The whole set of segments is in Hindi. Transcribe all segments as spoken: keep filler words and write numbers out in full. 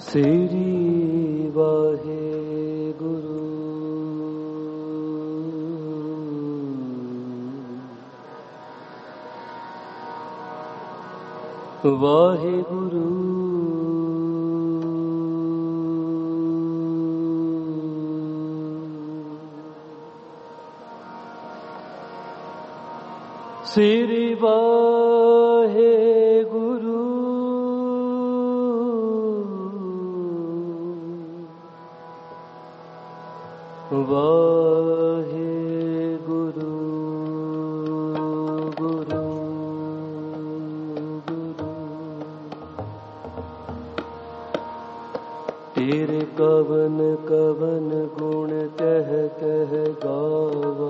श्री वाहे गुरु वाहे गुरु श्री वाहे गुरु वाहे गुरु गुरु गुरु तेरे कवन कवन गुण कह कह गावा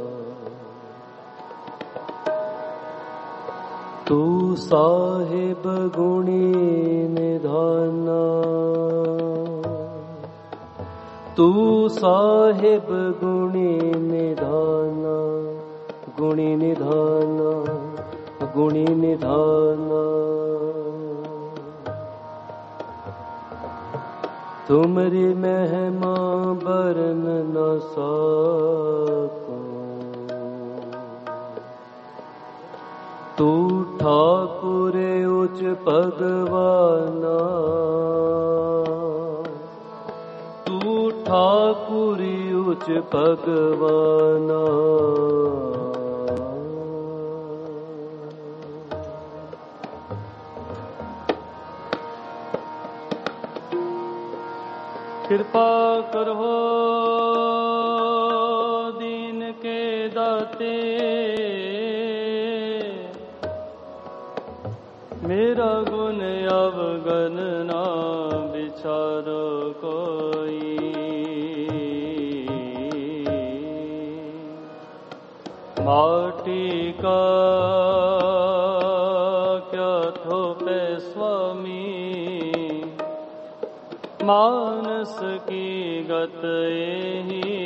तू साहिब गुणी निधाना तू साहिब गुणी निधाना गुणी निधाना गुणी निधाना तुमरी महिमा बरन न सको तू ठाकुर उच्च भगवाना तू ठाकुर उच्च भगवाना कृपा करो दीन के दाते मेरा गुण अवगन ना विचारो कोई माटी का क्या थोपे स्वामी मानस की गत ही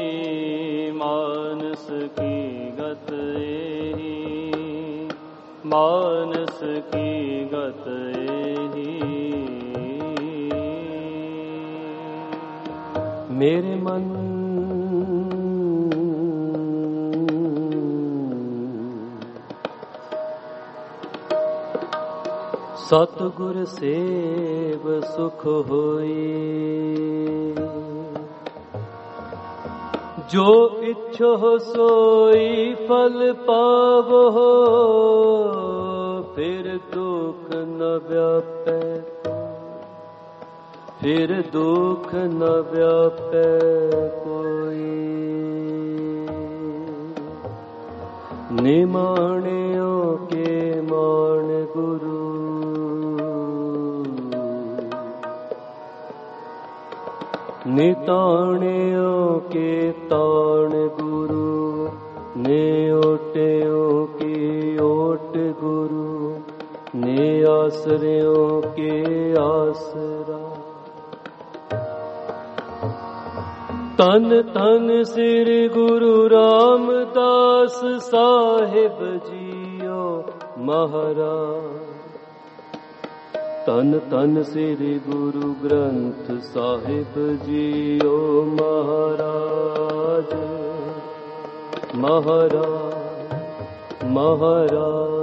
मानस की गत ही मानस की गत ही मेरे मन सतगुर सेव सुख होई जो इच्छो सोई फल पावो फिर दुख न व्यापे फिर दुख न व्यापे कोई निमाणियों के मान गुरु निताणियों के ताण गुरु नेओटियों की ओट गुरु ने आसरियों के आसरा तन तन श्री गुरु रामदास साहिब जियो महाराज तन तन श्री गुरु ग्रंथ साहिब जियो महाराज महाराज महाराज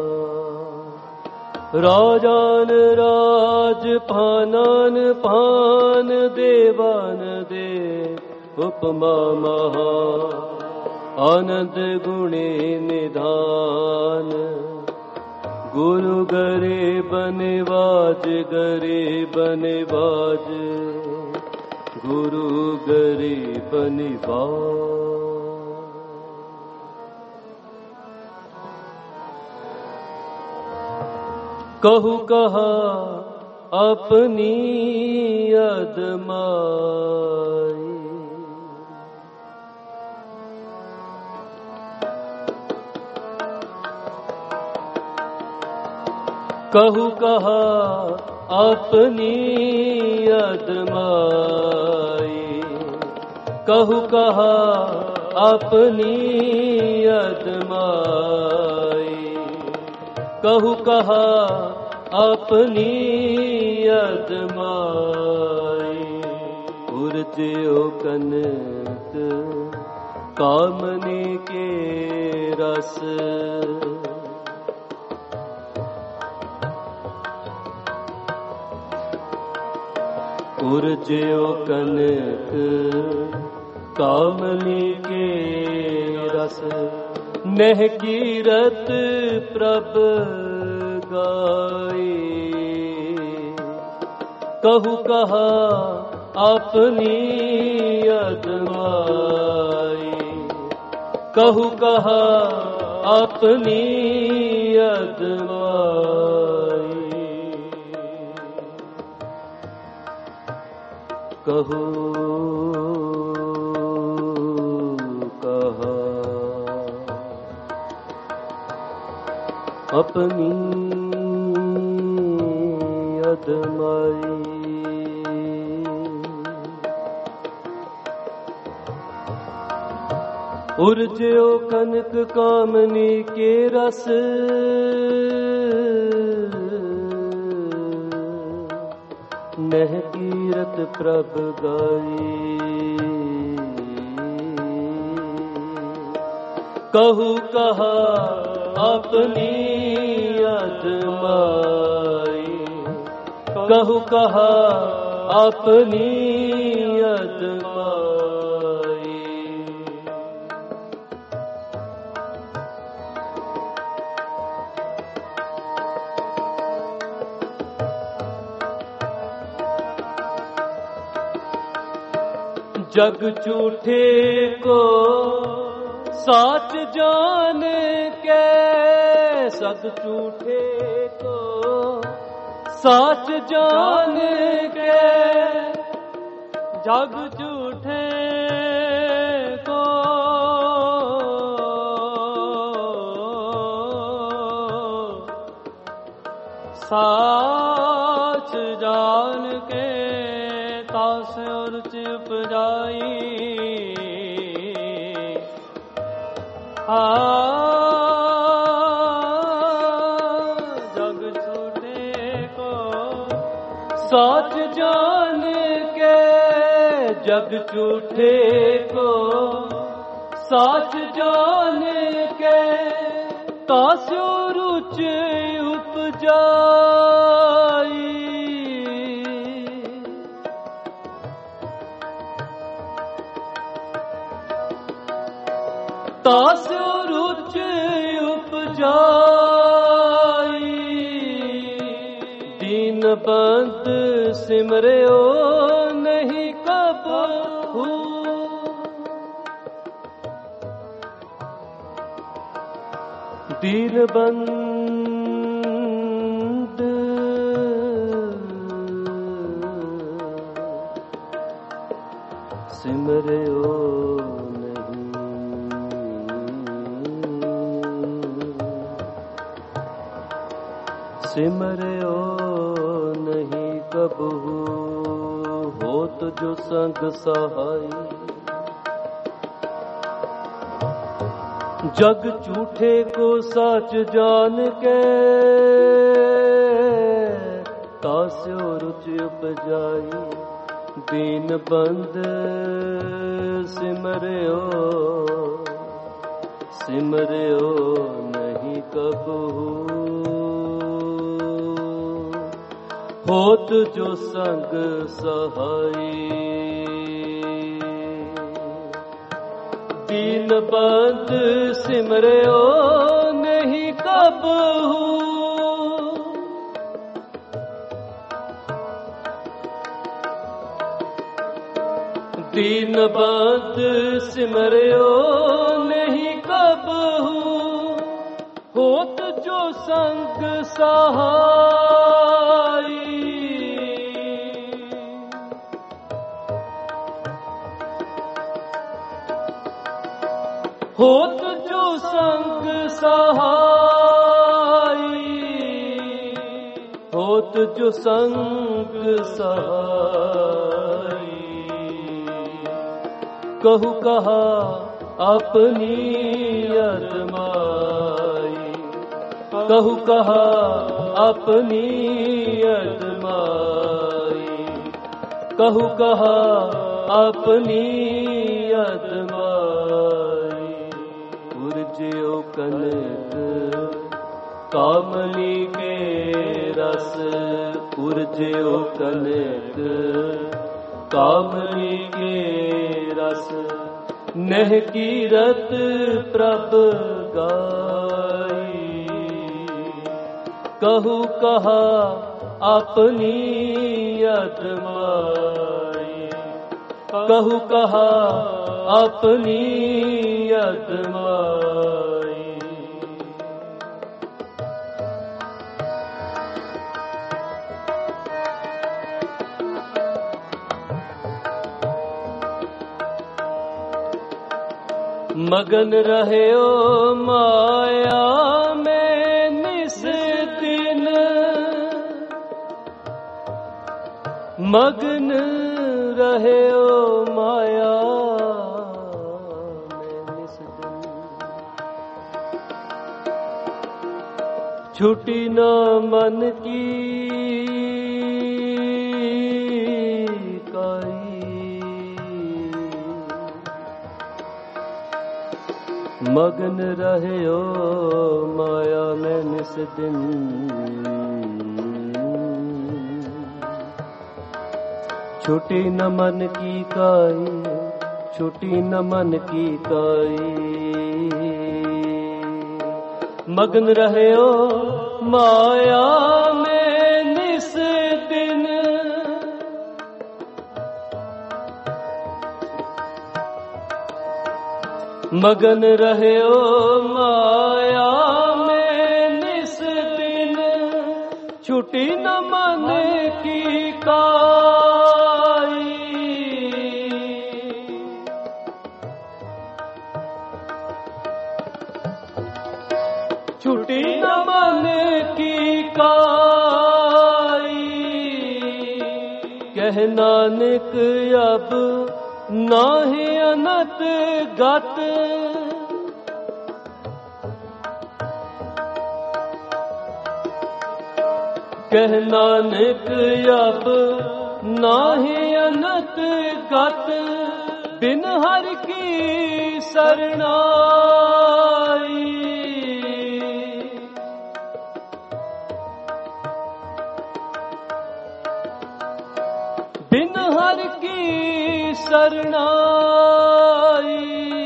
राजान राज पानान पान देवान दे उपमा महा आनंद गुणे निधान गुरु गरे बनेवाज गरे बनेवाज गुरु गरे बनेवाज कहू कहा अपनी अदमाई कहू कहा अपनी अदमाई कहू कहा अपनी अदमाई कहू कहा अपनी अदमाई। उर्ज्यो कनक कामनी के रस, उर्ज्यो कनक कामनी के रस। नेह कीरत प्रभ गाई, कहु कहा अपनी अदमाई। कहु कहा अपनी अदमाई। कहु कहा अपनी अदमाई। उर्ज्यो कनक कामनी के रस, नेह कीरत प्रभ गाई। कहु कहा अपनी अदमाई। कहु कहा अपनी अदमाई। जग झूठे को साच जान के, सग झूठे को साच जान के। जग झूठे को साच जान के, तास और चुप जाई। आ जग झूठे को साच जान के, जग झूठे को साच जान के। तास्यो रुच उपजाई, तास्यो रुच उपजाई। दीन बंद सिमरयो नहीं कबहू, दीन बंद सिमरयो सिमरयो नहीं कबहू, होत जो संग सहाई। जग झूठे को सच जान के, तास्यो रुच उपजाई। दीन बंद सिमरयो सिमरयो नहीं कबहू, होत जो संग सहाई। दीन बंद सिमरयो नहीं कबहू, दीन बंद सिमरयो नहीं कबहू, होत जो संग सहाई। होत जो संग सहाई, होत जो संग सहाई। कहु कहा अपनी अदमाई। कहु कहा अपनी अदमाई, कहु कहा अपनी अदमाई। उर्ज्यो कनक कामनी के रस, उर्ज्यो कनक कामनी के रस। नह कीरत प्रभ गाई, कहु कहा अपनी अदमाई, कहु कहा अपनी अदमाई। मगन रहे ओ माया में निस दिन, मगन रहे ओ माया में निस दिन। छुटी न मन की मगन रहे ओ माया में निस दिन। छुटी न मन की काई, छुटी न मन की काई। मगन रहे ओ माया में निस दिन। मगन रहे ओ माया में निस दिन। छुटी न मन की काई, छुटी न मन की काई। कह नानक अब नाहि अनत गत। कह नानक अब नाहि अनत गत। बिन हर की सरनाई। बिन हर की सरनाई।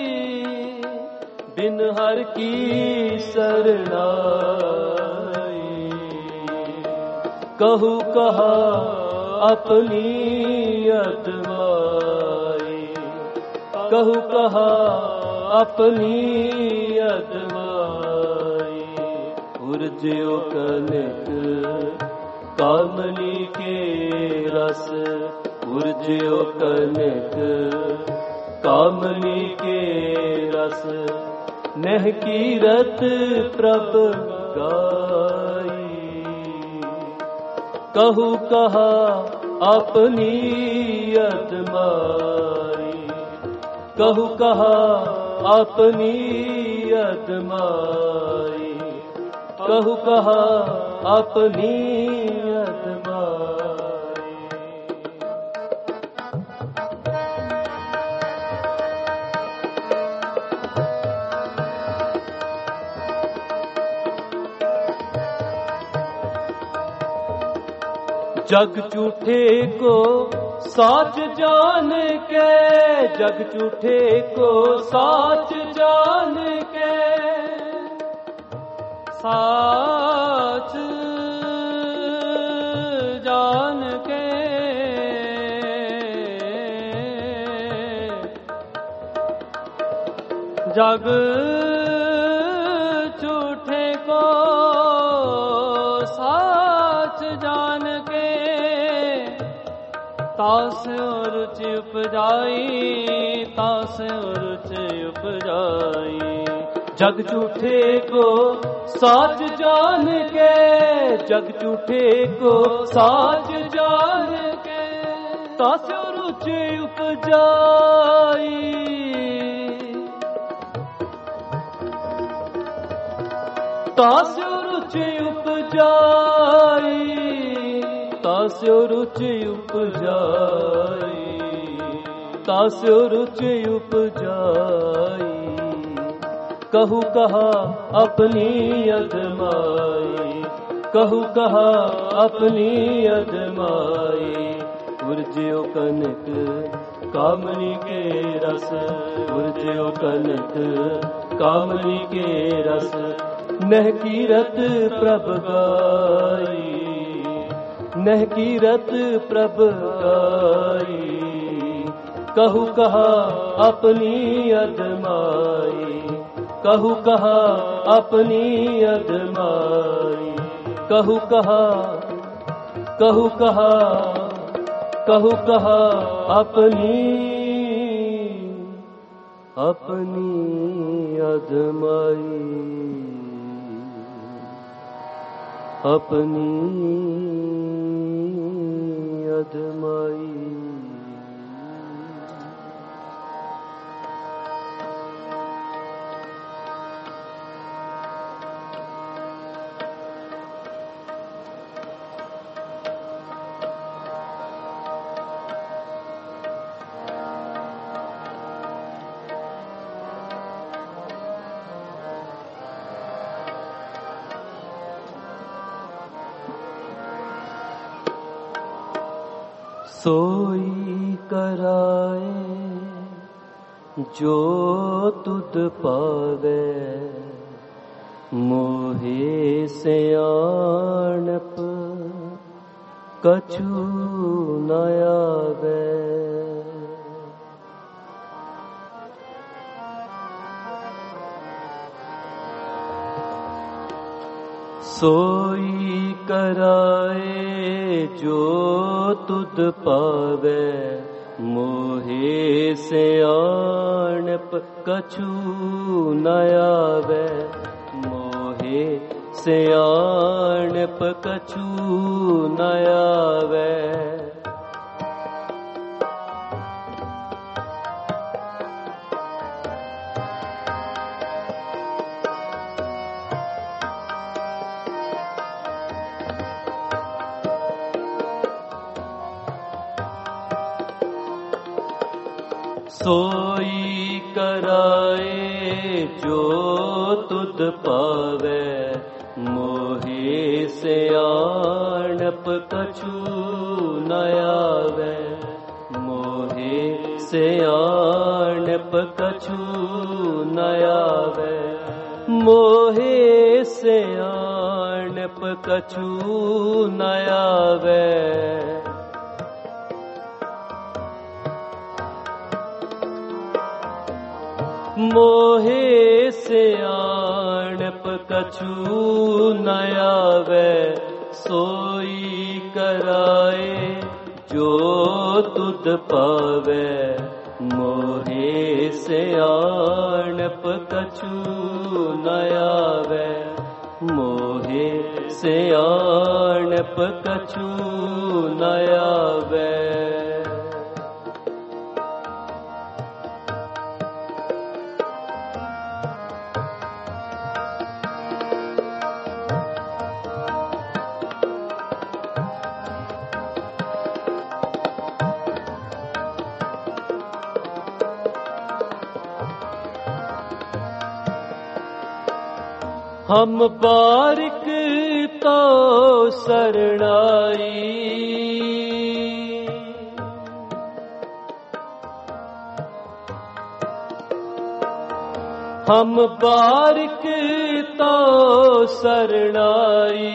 बिन हर की सरनाई। कहु कहा अपनी अदमाई, कहु कहा अपनी अदमाई। उर्ज्यो कनक कामनी के रस। उर्ज्यो कनक कामनी के रस। नह कीरत प्रभ गाई। कहु कहा अपनी अदमाई, कहु कहा अपनी अदमाई। कहु कहा अपनी अदमाई। जग झूठे को साच जान के। जग झूठे को साच जान के। साच जान के। जग झूठे को साच जान के। तास रुच उपजाई। तास रुच उपजाई। जग झूठे को साच जान के। जग झूठे को साच जान के। तास रुच उपजाई। तास रुच रुचि उपजाई, तास्यो रुचि उपजाई, तास्यो रुचि उपजाई। कहू कहा अपनी अजमाई, कहू कहा अपनी अजमाई। उर्ज्यो कनक कामनी के रस, उर्ज्यो कनक कामनी के रस। नह कीरत प्रभ गाई, नह कीरत प्रभ गाई। कहू कहा अपनी अजमाई, कहू कहा अपनी अजमाई। कहू कहा, कहू कहा, कहू कहा अपनी अपनी अजमाई, अपनी अजमाई। सोई कराए जो तुद पावे, मोहे सयाणप कछु न आवे। सोई कराए जो तुद पावे, मोहे सयाणप कछु न आवे। मोहे सयाणप कछु न आवे। सोई कराए जो तुद पावे, मोहे सयाणप कछु न आवे। मोहे सयाणप कछु न आवे। मोहे सयाणप कछु न आवे। मोहे सयाणप कछु न आवे। सोई कराए जो तुद पावे, मोहे सयाणप कछु न आवे। मोहे सयाणप कछु न आवे। हम बारिक तो सरणाई, हम बारिक तो सरणाई।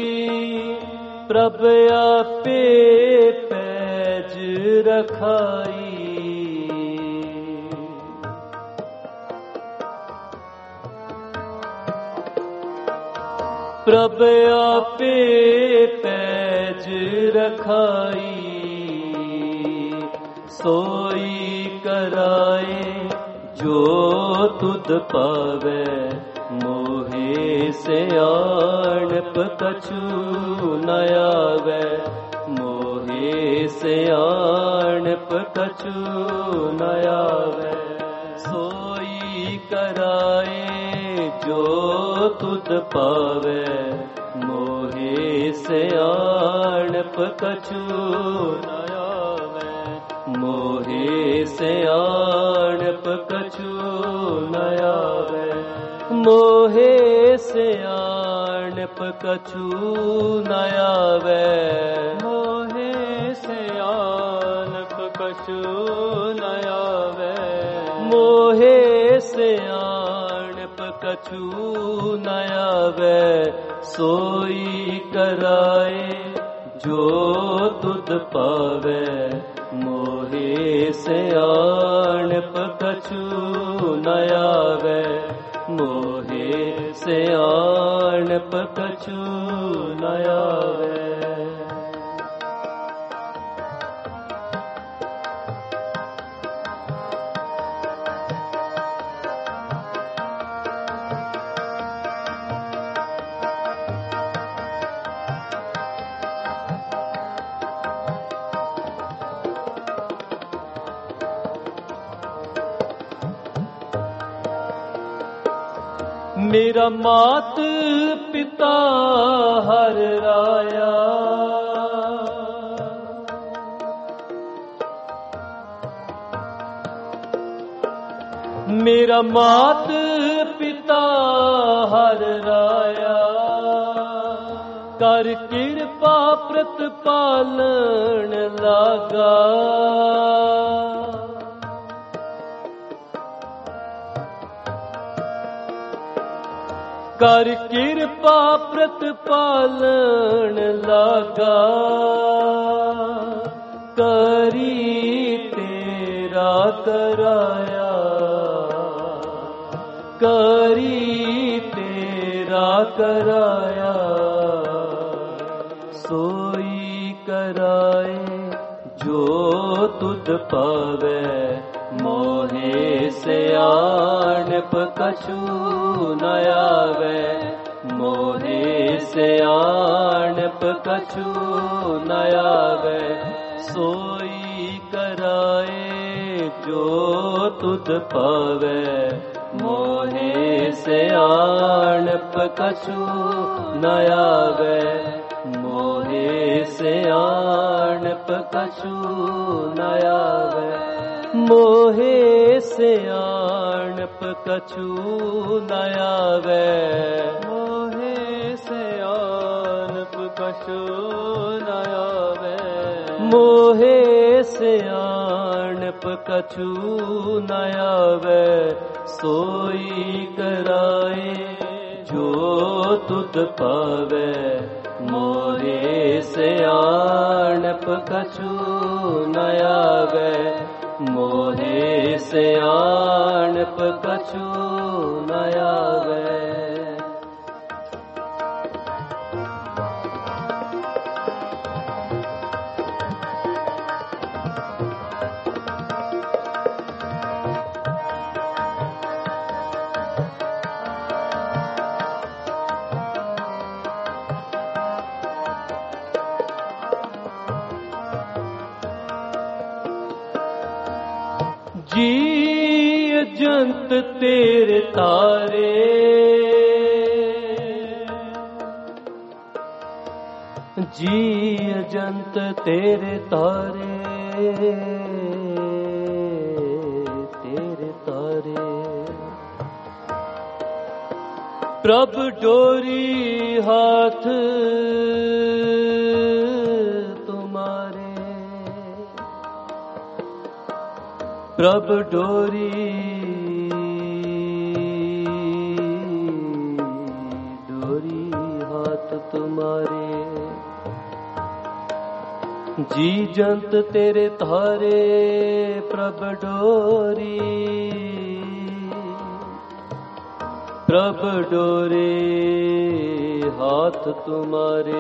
प्रभ आपे पैज रखाई। प्रभ आपे पैज रखाई। सोई कराए जो तुद पावे, मोहे सयाणप कछु न आवे। मोहे सयाणप कछु न आवे। सोई कराए जो तुद पावे, मोहे सियाणप कछु न आवे। मोहे सियाणप कछु न आवे, मोहे सियाणप कछु न आवे। मोहे सियाणप कछु न आवे, मोहे सियाणप कछु न आवे। सोई कराए जो तुद पावे, मोहे सियाणप कछु न आवे। मोहे सियाणप कछु न आवे। मेरा मात पिता हर राया, मेरा मात पिता हर राया। कर कृपा प्रतिपालन लागा, कर कृपा प्रतिपालन लागा। करी तेरा कराया, करी तेरा कराया। सोई कराए जो तुद पावे, मोहे सियाणप कछु न आवे। मोहे सियाणप कछु न आवे। सोई कराए जो तुद पावे, मोहे सियाणप कछु न आवे। मोहे सियाणप कछु न आवे। मोहे सियाणप कछु न आवे। मोहे सियाणप कछु न आवे। मोहे सियाणप कछु न आवे। सोई कराए जो तुद पावे, मोहे सियाणप कछु न आवे। मोहे सियाणप कछु न आवे। जी जंत तेरे तारे, जी जंत तेरे तारे, तेरे तारे। प्रभु डोरी हाथ तुम्हारे, प्रभु डोरी डोरी हाथ तुम्हारे। जी जंत तेरे तारे, प्रभु डोरी, प्रभु डोरे हाथ तुम्हारे।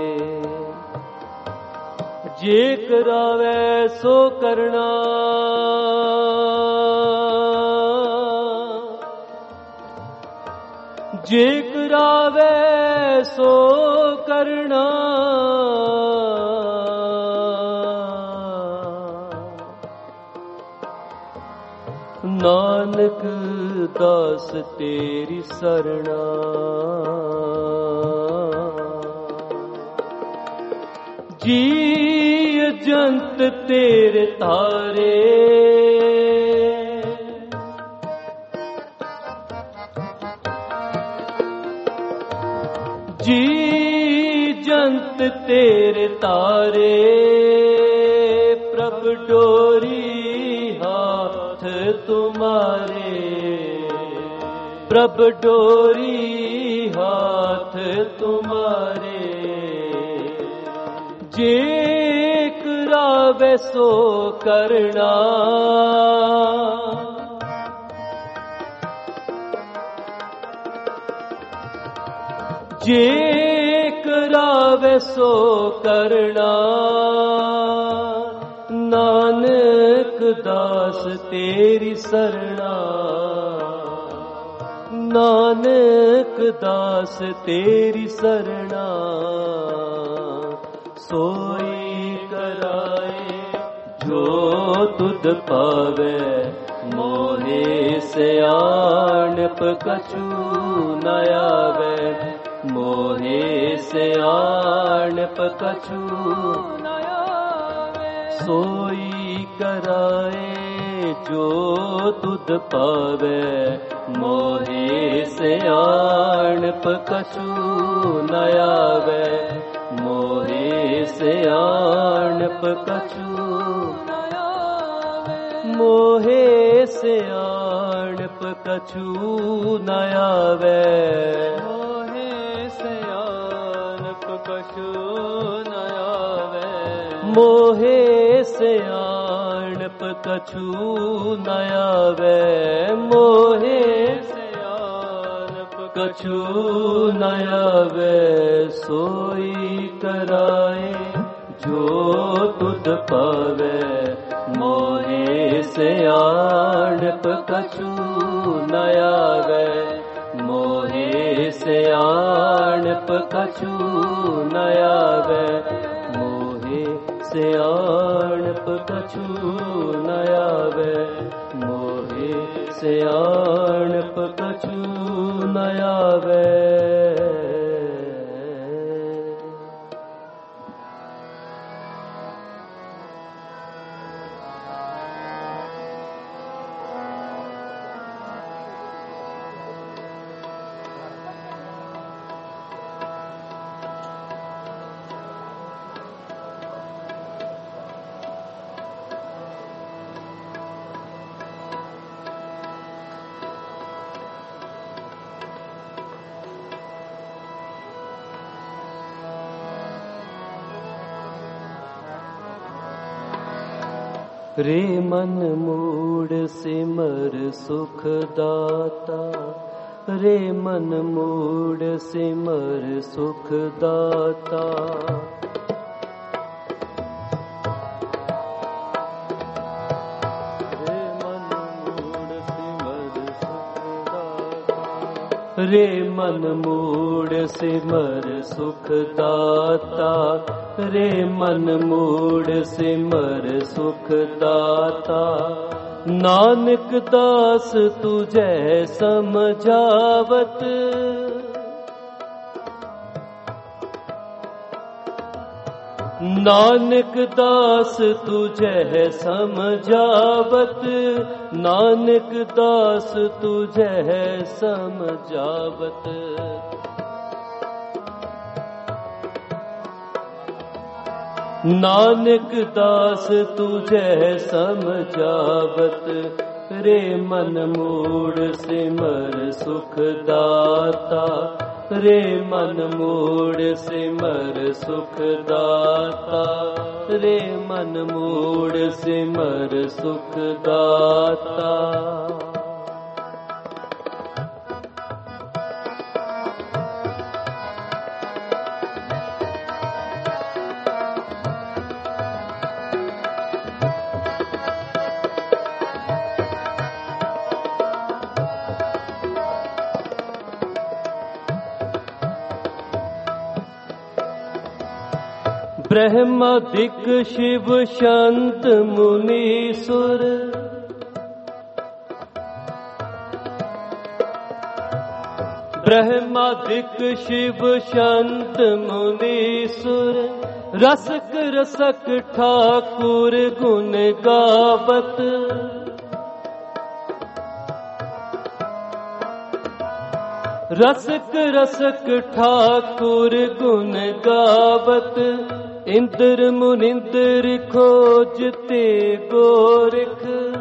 जे करावे सो करना, जे करावे सो करना। नानक दास तेरी सरना। जीव जंत तेरे तारे, जी जंत तेरे तारे, प्रभ डोरी हाथ तुम्हारे, प्रभ डोरी हाथ तुम्हारे। जे करावे सो करना, जे करावे सो करना। नानक दास तेरी सरना, नानक दास तेरी सरना। सोई कराए जो तुध पावे, मोहे सियाणप कछु न आवे, मोहे सियाणप कछु न आवे। सोई कराए जो तुध पावे, मोहे सियाणप कछु न आवे, मोहे सियाणप कछु न आवे, मोहे सियाणप कछु न आवे, मोहे सियाणप कछु न आवे, मोहे सियाणप कछु न आवे, मोहे कछु न आवे। सोई कराए जो तुध पावे, मोहे सियाणप कछु न आवे, मोहे सियाणप कछु न आवे, मोहे सियाणप कछु न आवे, मोहे सियाणप कछु न आवे। रे मन मूड सिमर सुख दाता, रे मन मूड सिमर सुख दाता। रे मन मूड सिमर सुख दाता, रे मन मूड सिमर सुख दाता, रे मन मूड सिमर सुख दाता। नानक दास तुझे समझावत, नानक दास तुझे समझावत, नानक दास तुझे समझावत। नानक दास तुझे समझावत, रे मन मूड सिमर सुख दाता, रे मन मूड सिमर सुख दाता, रे मन मूड सिमर सुख दाता। ब्रह्मादिक शिव शांत मुनीसुर, ब्रह्मादिक शिव संत मुनीसुर रसक रसक ठाकुर गुण गावत। रसक रसक ठाकुर गुण गावत। इंद्र मुनिंद्र खोजते गोरख।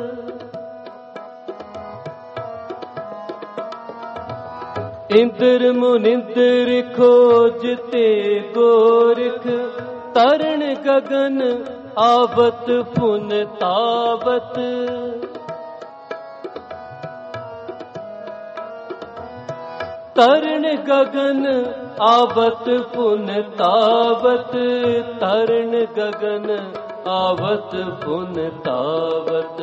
इंद्र मुनिंद्र खोजते गोरख। तरण गगन आवत पुन तावत। तरण गगन आवत पुन तावत। तरण गगन आवत पुन तावत।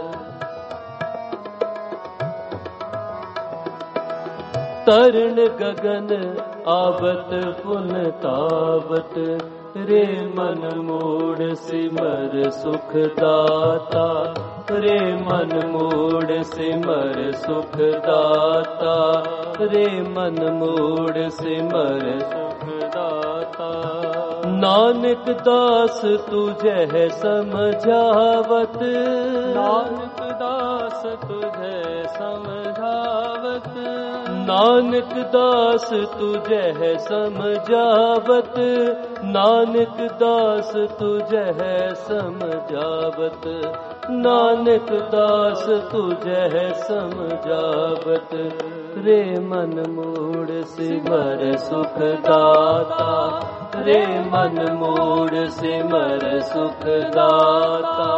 तरण गगन आवत पुन तावत। रे मन मोड़ सिमर सुख दाता। रे मन मोड़ सिमर सुख दाता। रे मन मोड़ सिमर सुख दाता। नानक दास तुझे समझावत। नानक दास तुझे समझावत। नानक दास तुझे समझावत। नानक दास तुझे समझावत। नानक दास तुझे समझावत। रे मन मोड़ सिमर सुख दाता। रे मन मोड़ सिमर सुख दाता।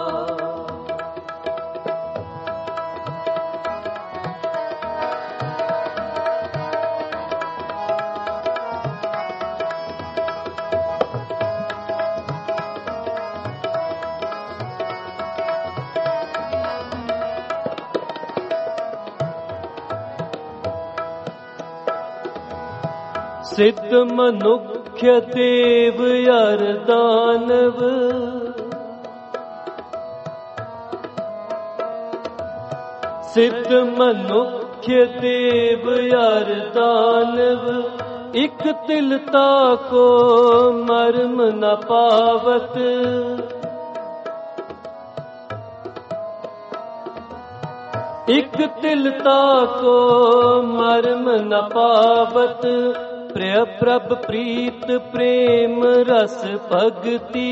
सिद्ध मनुष्य देव अर दानव। सिद्ध मनुष्य देव अर दानव। इक तिलता को मर्म न पावत। इक तिलता को मर्म न पावत। प्रिय प्रभ प्रीत प्रेम रस भगति।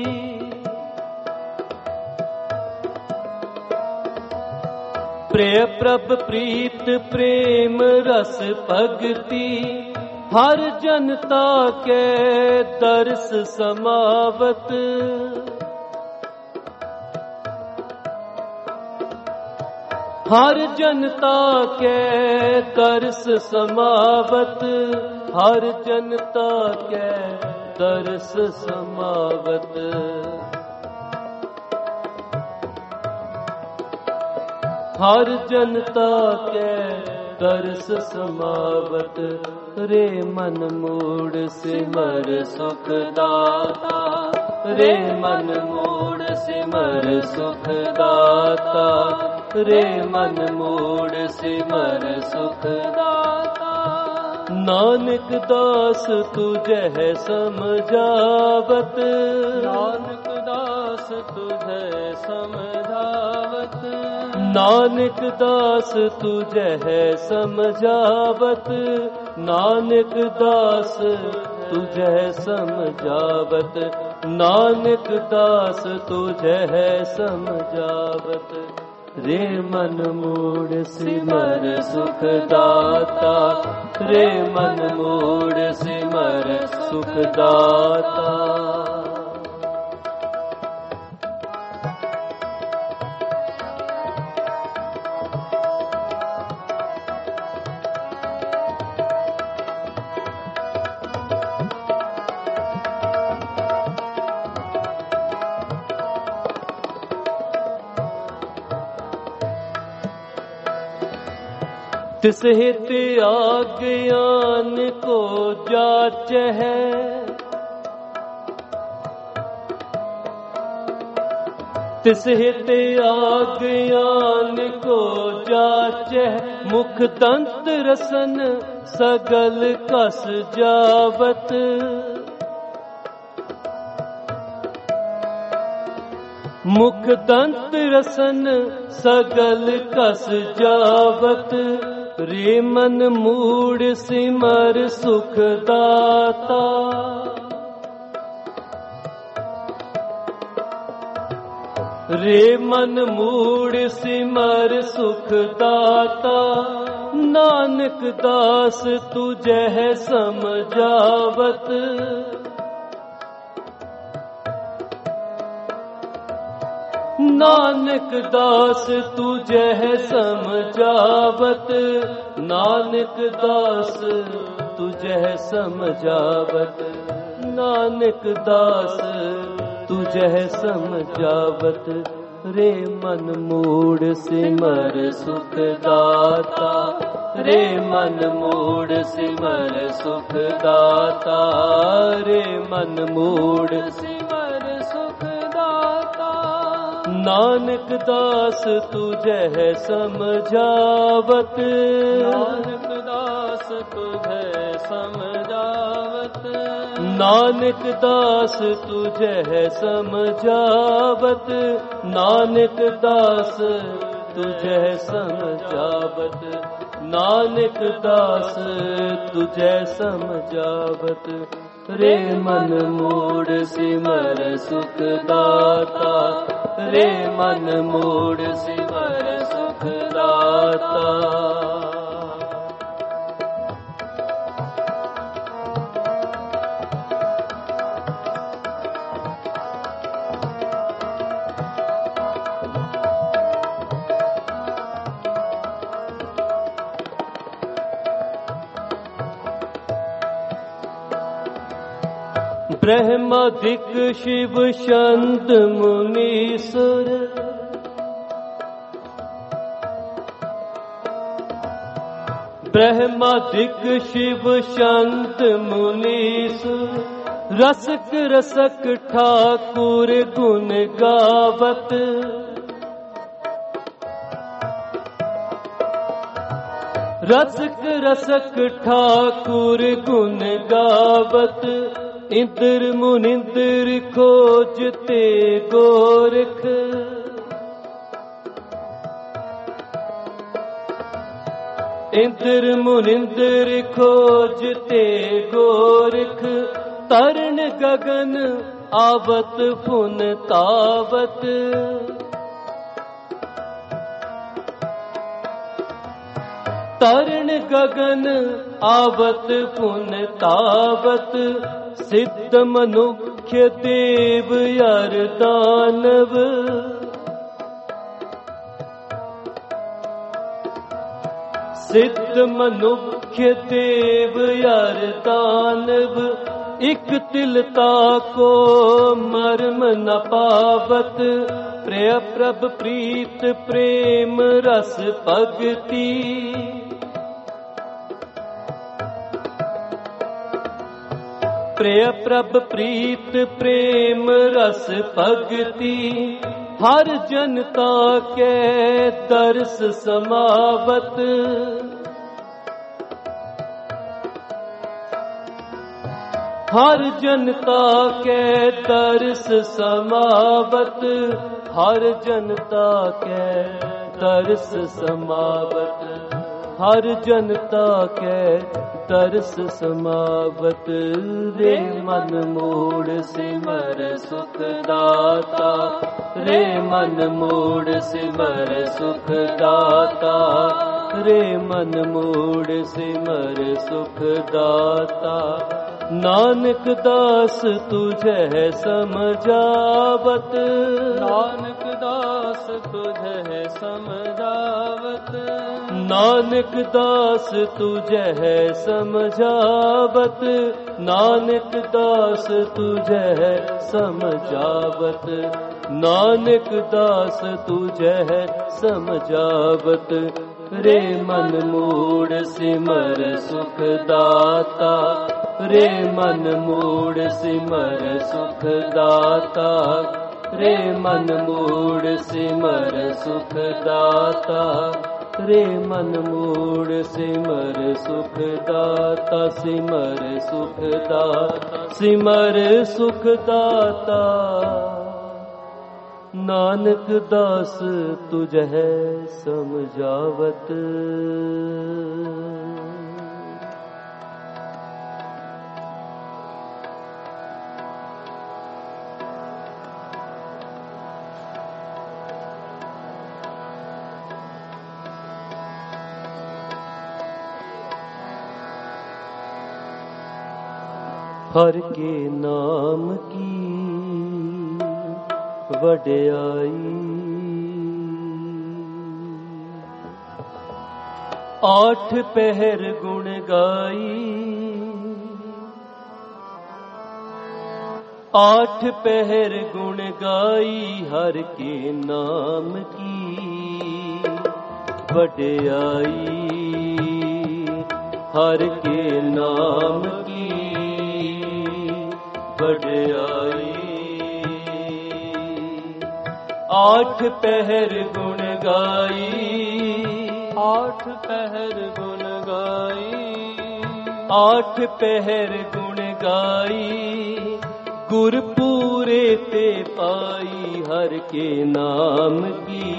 प्रिय प्रभ प्रीत प्रेम रस भगति। हर जनता के दर्श समावत। हर जनता के दर्श समावत। हर जनता के दर्श समावत। हर जनता के दर्श समावत। रे मन मोड़ सिमर सुख दाता। रे मन मोड़ सिमर सुख दाता। रे मन मोड़ सिमर सुख दाता। नानक दास तुझे समझावत। नानक दास तुझे समझावत। नानक दास तुझे समझावत। नानक दास तुझे समझावत। नानक दास तुझे समझावत। रे मन मोड़ सिमर सुख दाता। रे मन मोड़ सिमर सुख दाता। तिस हित आज्ञान को जाच है। तिस हित आज्ञान को जाचै मुख दंत रसन सगल कस जावत। मुख दंत रसन सगल कस जावत। रे मन मूड सिमर सुख दाता। रे मन मूड सिमर सुख दाता। नानक दास तुझे समझावत। नानक दास तुझे समझावत। नानक दास तुझे समझावत। नानक दास तुझे समझावत। रे मन मूड सिमर सुख दाता। रे मन मूड सिमर सुख दाता। रे मन मूड सिमर सुख दाता। नानक दास तुझे समझावत। नानक दास तुझे समझावत। नानक दास तुझे समझावत। नानक दास तुझे समझावत। नानक दास तुझे समझावत। रे मन मूड सिमर सुख दाता। रे मन मूड सिमर सुख दाता। ब्रह्मादिक शिव शंत मुनीश्वर। ब्रह्मादिक शिव शंत मुनीश्वर। रसक रसक ठाकुर गुण गावत। रसक रसक ठाकुर गुण गावत। इंद्र मुनिंद्र खोजते गोरख। इंद्र मुनिंद्र खोजते गोरख। तरण गगन आवत फुन तावत। तरण गगन आवत फुन तावत। सिद्ध मनुष्य देव अर दानव। सिद्ध मनुष्य देव अर दानव। इक तिलता को मर्म न पावत। प्रिय प्रभ प्रीत प्रेम रस भगति। प्रिय प्रभ प्रीत प्रेम रस भगति। हर जनता के दर्श समावत। हर जनता के दर्श समावत। हर जनता के दर्श समावत। हर जनता के दर्श समावत। रे मन मूड सिमर सुख दाता। रे मन मूड सिमर सुख दाता। रे मन मूड सिमर सुख दाता। नानक दास तुझे समझावत। नानक दास तुझे समझावत। नानक दास तुझे समझावत। नानक दास तुझे समझावत। नानक दास तुझे समझावत। रे मन मूड सिमर सुख दाता। रे मन मूड सिमर सुख दाता। रे मन मूड सिमर सुख दाता, रे मन मूड सिमर सुख दाता, सिमर सुख दाता, सिमर सुख दाता। नानक दास तुझ है समझावत, हर के नाम की वड्याई, आठ पहर गुण गाई, आठ पहर गुण गाई, हर के नाम की वड्याई, हर के नाम की वड्याई। आठ पहर गुण गाई, आठ पहर गुण गाई, आठ पहर गुण गाई, गुर पूरे ते पाई, हर के नाम की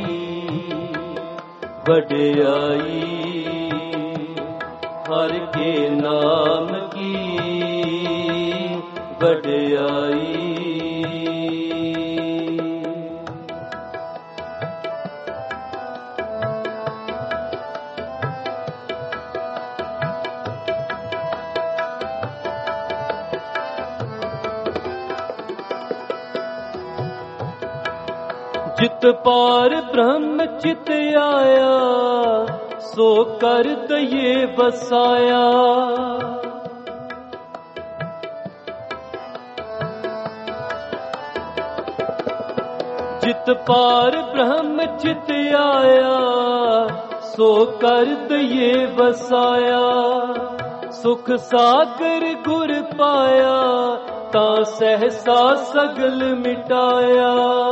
वड्याई, हर के नाम की वड्याई। जित पार ब्रह्म चित आया, सो कर दये बसाया, जित पार ब्रह्म चित आया, सो कर दये बसाया, सुख सागर गुर पाया, ता सहसा सगल मिटाया।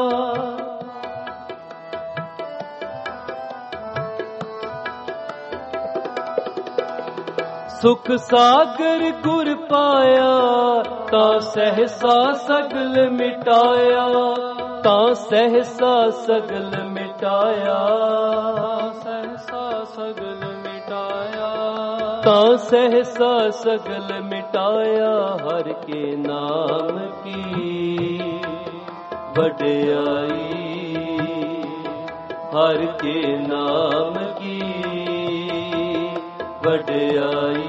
सुख सागर गुर पाया, ता सहसा सगल मिटाया, ता सहसा सगल मिटाया, सहसा सगल मिटाया, ता सहसा सगल मिटाया। हर के नाम की वड्याई, हर के नाम की वड्याई।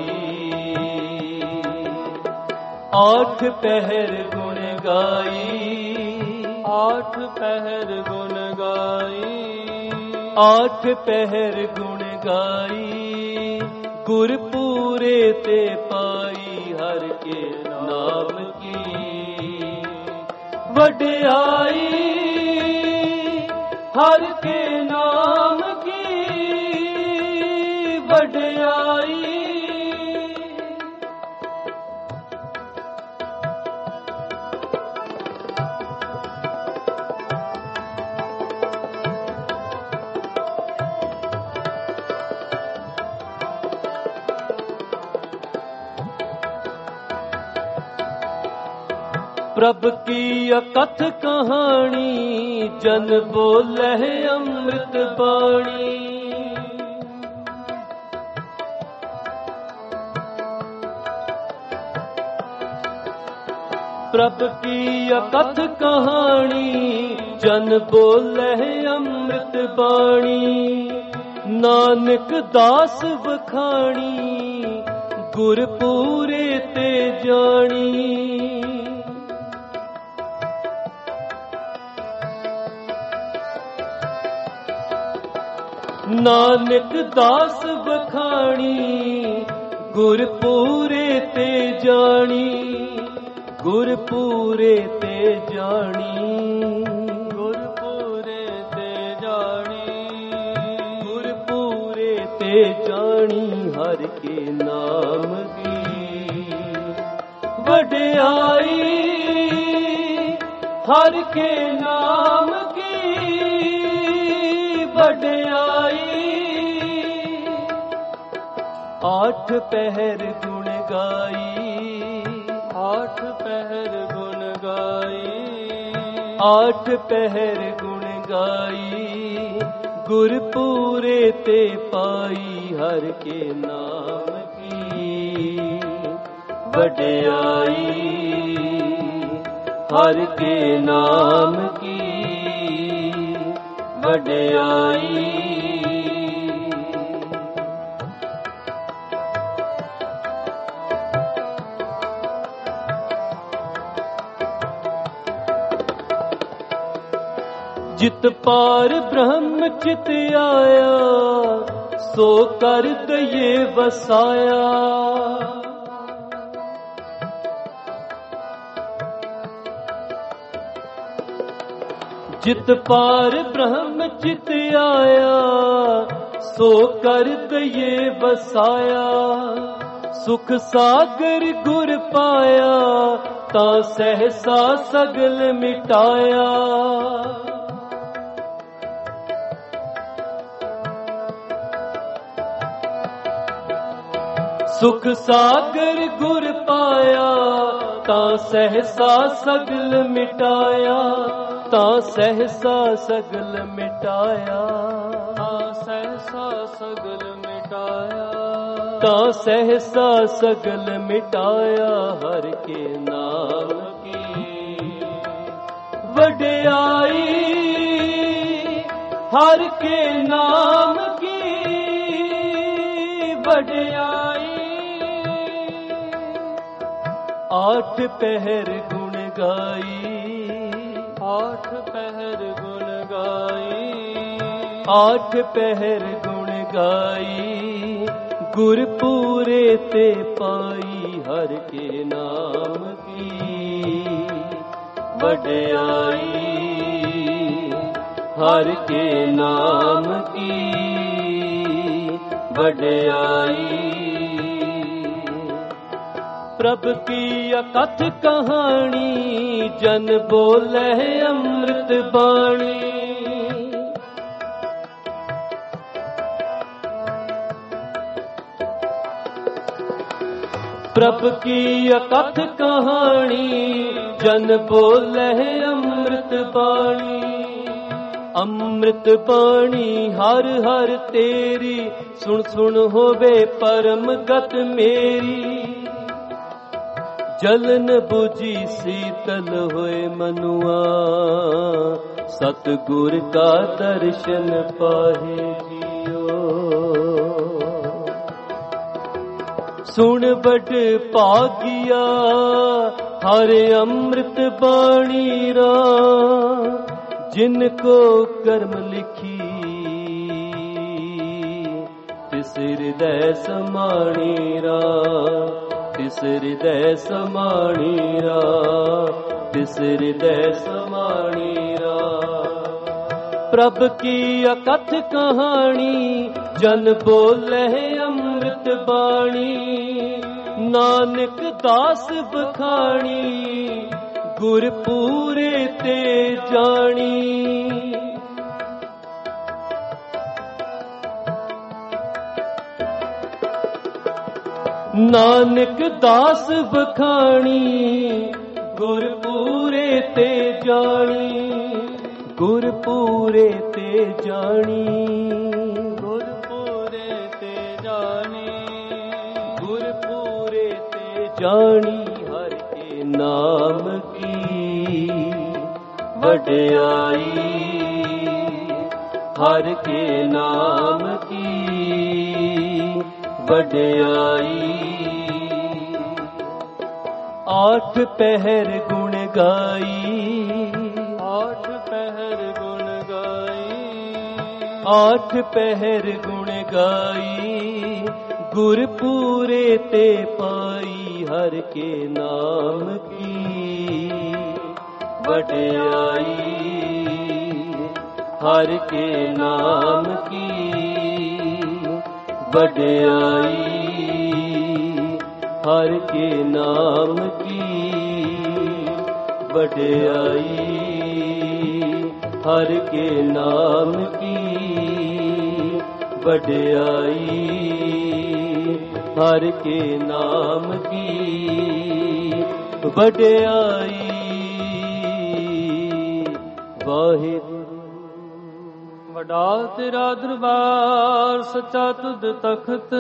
आठ पहर गुण गाई, आठ पहर गुण गाई, आठ पहर गुण गाई, गुर पूरे ते पाई, हर के नाम की वड्याई, हर के नाम की वड्याई। प्रभ की अकथ कहानी, जन बोले अमृत बाणी, प्रभ की अकथ कहानी, जन बोले अमृत बाणी, नानक दास बखानी, गुर पूरे ते जानी। नानक दास बखानी, गुर पूरे ते जानी, गुर पूरे ते जानी, गुर पूरे ते जानी, गुर पूरे ते जानी। हर के नाम की वड्याई, हर के नाम की वड्याई। आठ पहर गुण गाई, आठ पहर गुण गाई, आठ पहर गुण गाई। गुर पूरे ते पाई हर के नाम की वड्याई। हर के नाम की वड्याई। जित पार ब्रह्म चित आया, सो कर दये वसाया। जित पार ब्रह्म चित आया, सो कर दये वसाया। सुख सागर गुर पाया, ता सहसा सगल मिटाया। सुख सागर गुर पाया, ता सहसा सगल मिटाया। ता सहसा सगल मिटाया, ता सहसा सगल मिटाया। ता सहसा सगल मिटाया। हर के नाम की वड्याई। हर के नाम की वड्याई। आठ पहर गुण गाई, आठ पहर गुण गाई, आठ पहर गुण गाई। गुर पूरे ते पाई हर के नाम की वड्याई। हर के नाम की वड्याई। प्रभ की अकथ कहानी, जन बोले अमृत बाणी। प्रभ की अकथ कहानी, जन बोले अमृत बाणी। अमृत बाणी हर हर तेरी, सुन सुन होवे परम गत मेरी। जलन बुझी शीतल होए मनुआ, सतगुर का दर्शन पाहे जियो। सुन बड़ पागिया हर अमृत बाणी रा। जिनको कर्म लिखी तिस हृदय समाणी रा। तिस हृदय समाणी रा। तिस हृदय समाणी रा। प्रभ की अकथ कहानी, जन बोले अमृत बाणी। नानक दास बखानी, गुर पूरे ते जानी। नानक दास बखानी, गुर पूरे ते जानी। गुर पूरे ते जानी। गुर पूरे ते जानी। गुर पूरे ते जानी। हर के नाम की वड्याई। हर के नाम की वड्याई। आठ पहर गुण गाई, आठ पहर गुण गाई, आठ पहर गुण गाई। गुर पूरे ते पाई हर के नाम की वड्याई। हर के नाम की वड्याई। हर के नाम की वड्याई। हर के नाम की वड्याई, हर के नाम की वड्याई। वाहिगुरु वडा तेरा दरबार सच्चा तुद तखत,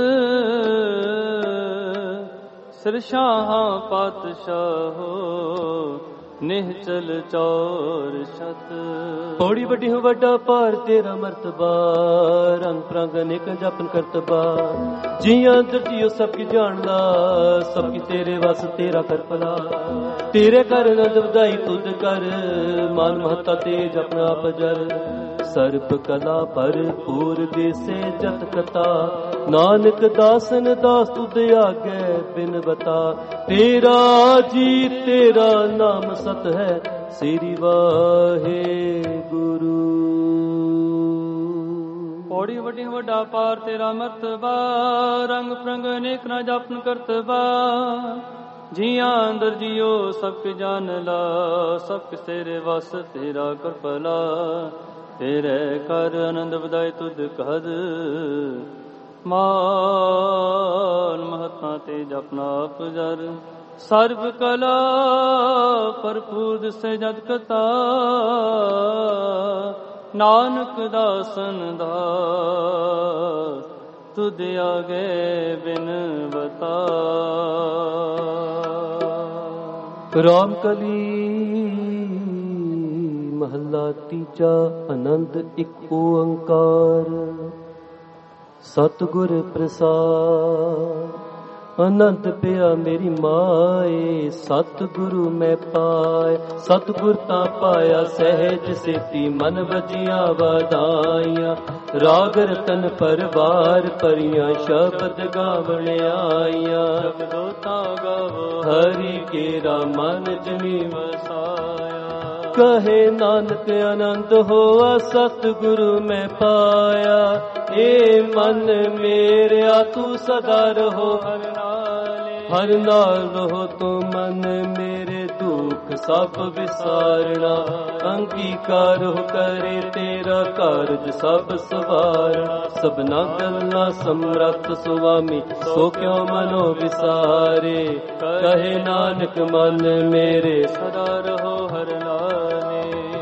सिरशाहां पातशाहो निहचल चौर शत। पौड़ी वड्डी हो वड्डा पार तेरा मर्तबा, रंग प्रंग अनेक जपन करतबा। जियां दर्जियो सबकी जानदा, सबकी तेरे वस तेरा कर भला। तेरे कर नंद वधाई तुद कर, मान महता तेज अपना आप जर। सर्ब कला भरपूर देसे जत कथा, नानक दासन दास तुद आगे बिन बता। तेरा जी तेरा नाम सत है, श्री वाहे गुरु। पौड़ी वड्डी वड्डा पार तेरा मर्तबा, रंग प्रंग अनेक ना जापन करतबा। जियां अंदर जियो सबके जान ला, सबके तेरे वस तेरा कर भला। तेरे कर आनंद वधाई तुद कहद, मान महता तेज अपना आप जर। सर्व कला भरपूर से जद कथा, नानक दासन दास तुद आगे बिन बता। राम कली महला तीजा, आनंद एक ओंकार। सतगुर प्रसाद आनंद पिया मेरी माए, सतगुरु मैं पाए। सतगुर ता पाया सहज सेती, मन बजिया वादाइया। राग रतन परवार परियां, शब्द गावण आइया। शब्दो ता गावो हरि केरा मन जमी वसाया। कहे नानक आनंद होआ, सतगुरु मैं पाया। ए मन मेरा तू सदा रहो हर नाले, हर नाल रहो तू मन मेरे। दुख सब विसारना, अंगीकार हो करे तेरा कारज सब सवारना। सबना गल्ला समरथ सुआमी, सो क्यों मनो विसारे। कहे नानक मन मेरे सदा रहो हर नाले।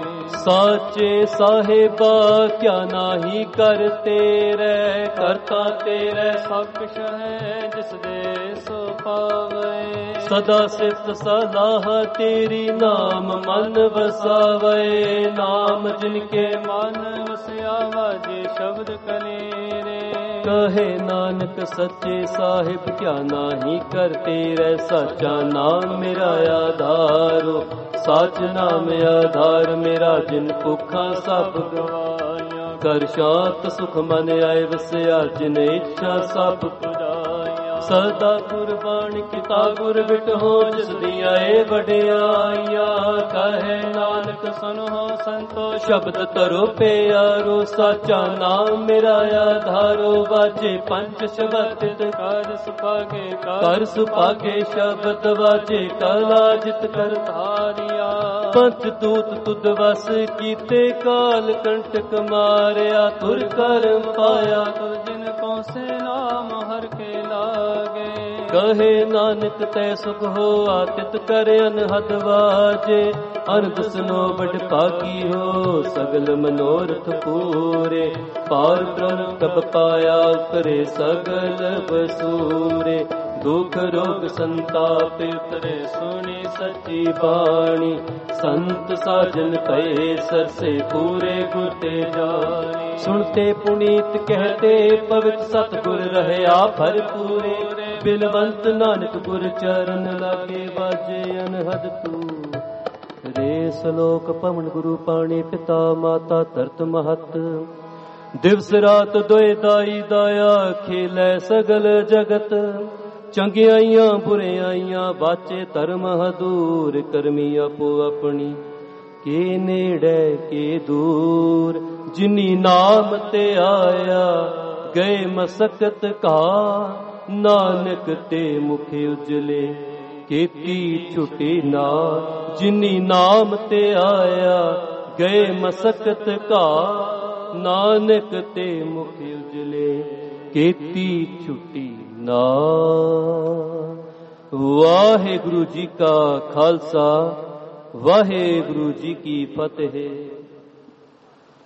साचे साहेबा क्या नाही कर तेरे, करता तेरे सब कुछ है जिस दे सो पावे। सदा सिफ्त सलाह तेरी, नाम मन वसावे। नाम जिनके मन वसया वाजे शब्द कलेरे। कहे नानक सच्चे साहिब क्या नाही कर तेरे। सच्चा नाम मेरा आधारो, सच नाम आधार मेरा। जिन भुखा सब गवाया, कर शांत सुख मन आए वसया। जिन इच्छा सब पुजाया। सदा कुर्बान किता गुर बिटहो, जिस दिया ए वड्याइया। कहे नानक सुनो संतो, शब्द तरो प्यारो। सच्चा नाम मेरा आधारो, बाजे पंच शब्द कर सुपागे कर सुपागे। शब्द बाजे कला जित कर धारिया। पंच दूत तुद वस कीते, काल कंटक मारिया। तुर करम पाया तुर जिन पहुँचे नाम हर के लागे। कहे नानक तै सुख हो, आतित कर अनहद वाजे। अनद सुनो बड़ पागी हो, सगल मनोरथ पूरे। पार ब्रह्म कब पाया, करे सगल बसूरे। दुख रोग संताप उतरे, सुनी सच्ची बाणी। संत साजन कहे सरसे, पूरे गुरते जानी। सुनते पुनीत कहते, पवित्र सतगुर रहया भरपूरे। बिलवंत नानक गुर चरण लागे, बाजे अनहद तू। रे सलोक पवन गुरु पाणी, पिता माता धरत महत। दिवस रात दोए दाई दाया, खेलै सगल जगत। चंगियाइयां बुरियाइयां, बाचे धर्म हदूर। करमी आपो अपनी, के नेड़े के दूर। जिनी नाम ते आया, गए मसकत का। नानक ते मुखे उजले, केती छुटे ना। जिनी नाम ते आया, ਗਏ ਮਸਕਤ ਘਾ, ਨਾਨਕ ਤੇ ਮੁਖ ਉਜਲੇ ਕੀਤੀ ਛੁੱਟੀ ਨਾ। ਵਾਹਿਗੁਰੂ ਜੀ ਕਾ ਖਾਲਸਾ, ਵਾਹਿਗੁਰੂ ਜੀ ਕੀ ਫਤਿਹ।